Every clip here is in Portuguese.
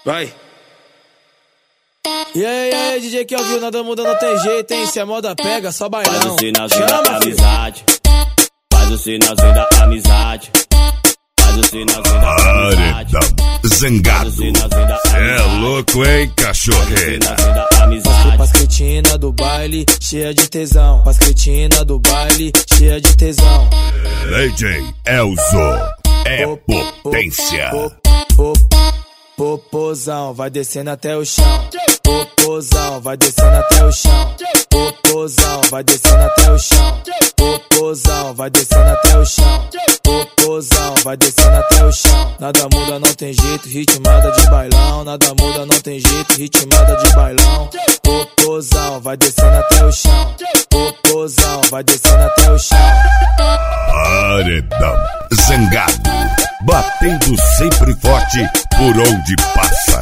Vai. E aí, DJ que ouviu, nada muda, não tem jeito, hein? Se a moda pega, só bailão. Faz o sinalzinho da amizade. Faz o sinalzinho da amizade. Faz o sinalzinho da amizade. Zangado. É louco, hein, cachorreira? Pras cretinas do baile, cheia de tesão. Pras cretinas do baile, cheia de tesão. DJ Elzo é potência. Popozão, vai descendo até o chão. Popozão, vai descendo até o chão. Popozão, vai descendo até o chão. Popozão, vai descendo até o chão. Popozão, vai descendo até o chão. Nada muda, não tem jeito, ritmada de bailão. Nada muda, não tem jeito, ritmada de bailão. Popozão, vai descendo até o chão. Popozão, vai descendo até o chão. Paredão Zangado, batendo sempre forte por onde passa.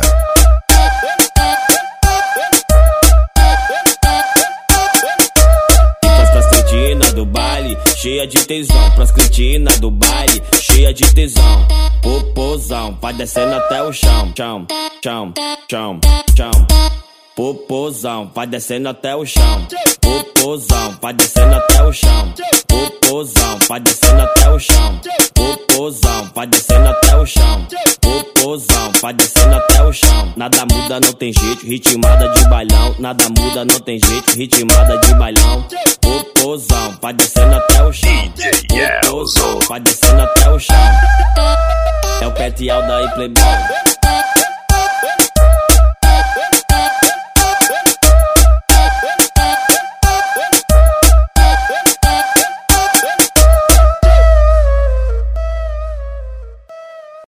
Pras cretinas do baile, cheia de tesão. Pras cretinas do baile, cheia de tesão. Popozão, vai descendo até o chão. Chão, chão, chão, chão. Popozão, vai descendo até o chão. Popozão, vai descendo até o chão. Popozão, vai descendo até o chão. Popozão, vai descendo até o chão. Popozão, vai descendo até o chão. Nada muda, não tem jeito, ritmada de bailão. Nada muda, não tem jeito, ritmada de bailão. Popozão, vai descendo até o chão. Popozão, vai descendo até o chão. É o Pet Alda e Playboy.